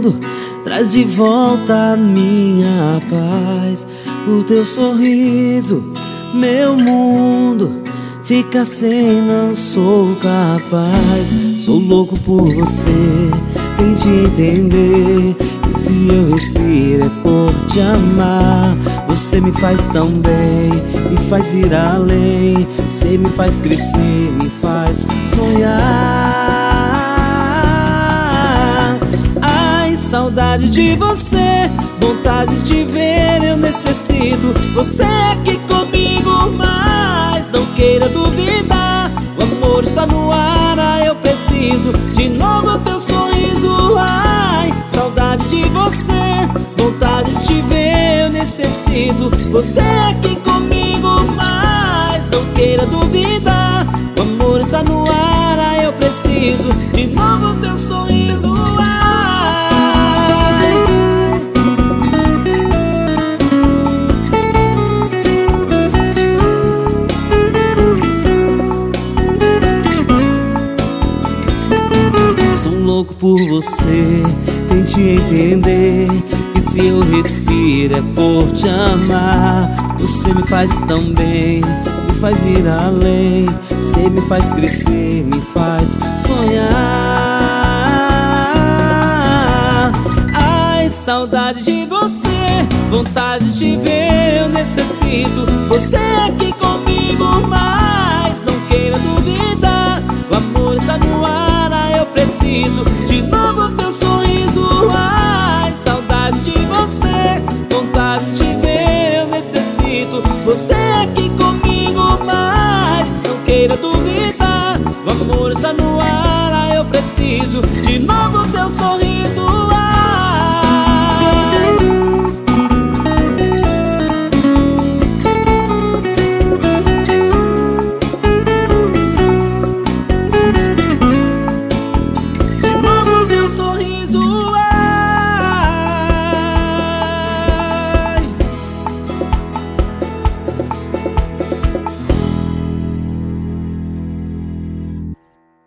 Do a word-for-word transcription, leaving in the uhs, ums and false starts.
mundo, traz de volta a minha paz. O teu sorriso, meu mundo fica sem, não sou capaz. Sou louco por você, tente entender que se eu respiro é por te amar. Você me faz tão bem, me faz ir além. Você me faz crescer, me faz sonhar. Ai, saudade de você, vontade de ver, eu necessito você aqui comigo, mas não queira duvidar. O amor está no ar, ah, eu preciso de novo teu sorriso. Ai, saudade de você, vontade de te ver, eu necessito você aqui comigo, mas não queira duvidar. O amor está no ar, ah, eu preciso de novo teu sorriso. Ai, sou louco por você, tente entender que se eu respiro é por te amar. Você me faz tão bem, me faz ir além. Você me faz crescer, me faz sonhar. Ai, saudade de você, vontade de te ver, eu necessito você aqui comigo, mas não queira duvidar. O amor está no ar, ah, eu preciso de novo teu sorriso. Ai, saudade de você, vontade de te ver, eu necessito você aqui comigo, mas não queira duvidar. O amor está no ar, ah, eu preciso de novo teu sorriso.